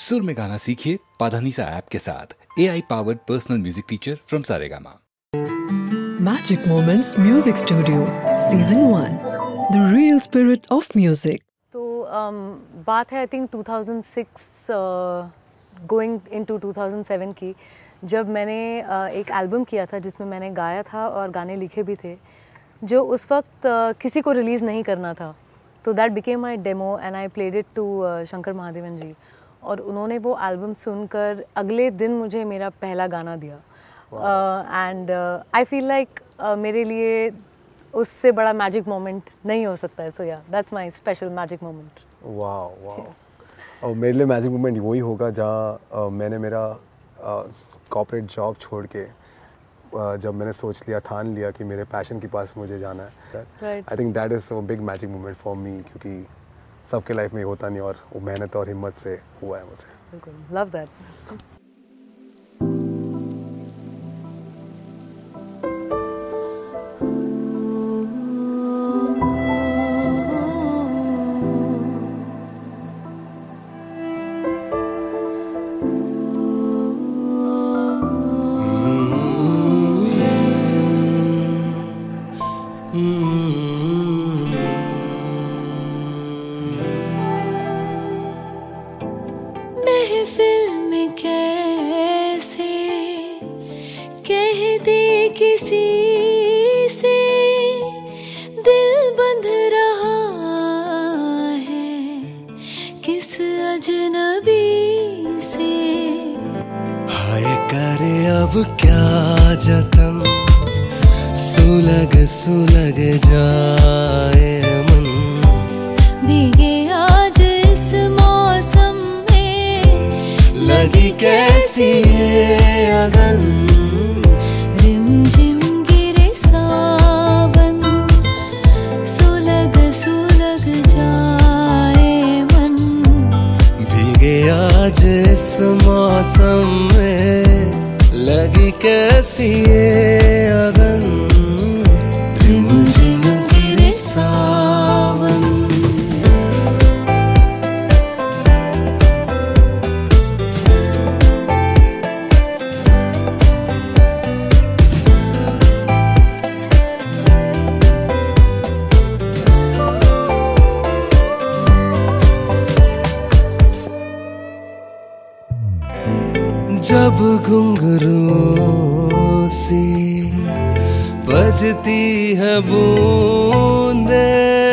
सुर में गाना सीखिए पाधानीसा ऐप के साथ AI powered personal music teacher from Saregama. Magic Moments Music Studio Season 1 The Real Spirit of Music. तो बात है आई थिंक 2006 गोइंग इनटू 2007 की, जब मैंने एक एल्बम किया था जिसमें मैंने गाया था और गाने लिखे भी थे, जो उस वक्त किसी को रिलीज़ नहीं करना था. तो that became my demo and I played it to Shankar Mahadevan ji, और उन्होंने वो एल्बम सुनकर अगले दिन मुझे मेरा पहला गाना दिया. एंड आई फील लाइक मेरे लिए उससे बड़ा मैजिक मोमेंट नहीं हो सकता है. So yeah that's my special magic moment. वाह. और मेरे लिए मैजिक मोमेंट वही होगा जहाँ मैंने मेरा कॉर्पोरेट जॉब छोड़ के जब मैंने सोच लिया, ठान लिया कि मेरे पैशन के पास मुझे जाना है. I think that is a big magic moment for me, क्योंकि सबके लाइफ में होता नहीं, और वो मेहनत और हिम्मत से हुआ है मुझे. बिल्कुल, लव दैट. महफिल में कैसे कह दे किसी से दिल बंध रहा है किस अजनबी से. हाय करे अब क्या जतन, सुलग सुलग जाए मन. भीगे आज इस मौसम में लगी कैसी है अगन. रिमझिम गिरे सावन, सुलग सुलग जाए मन. भीगे आज इस मौसम में लगी कैसी है अगन. रिमझिम गिरे सावन. जब घुंघरू सी बजती है बूंदे,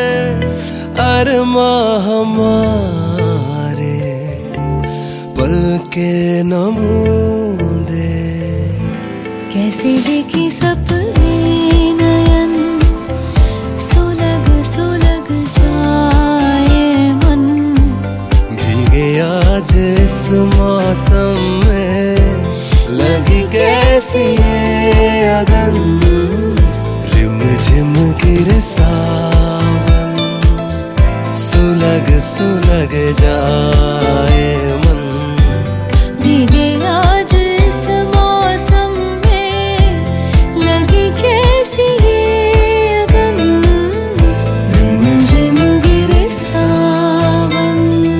अरमा हमारे पल के न मूंदे. कैसे देखी सपने नयन, सुलग सुलग जाए मन. भीगे आज इस मौसम में लगी कैसी है अगन. रिमझिम गिरे सावन, सुलग सुलग जाए मन. भीगे आज इस मौसम में लगी कैसी है अगन. रिमझिम गिरे सावन.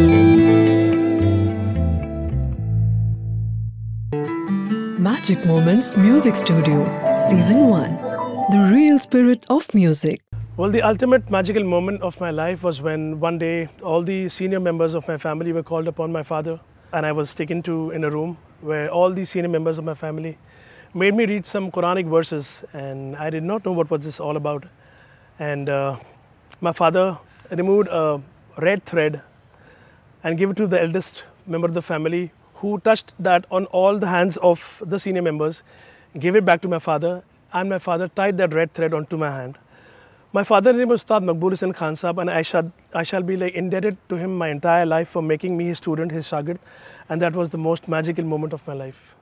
Magic Moments Music Studio Season 1 The Real Spirit of Music. Well, the ultimate magical moment of my life was when one day all the senior members of my family were called upon my father, and I was taken to in a room where all the senior members of my family made me read some Quranic verses, and I did not know what was this all about. And my father removed a red thread and gave it to the eldest member of the family, who touched that on all the hands of the senior members, gave it back to my father, and my father tied that red thread onto my hand. My father's name was Ustad Maqbool Hussain Khan Sahab, and I shall be like indebted to him my entire life for making me his student, his shagird, and that was the most magical moment of my life.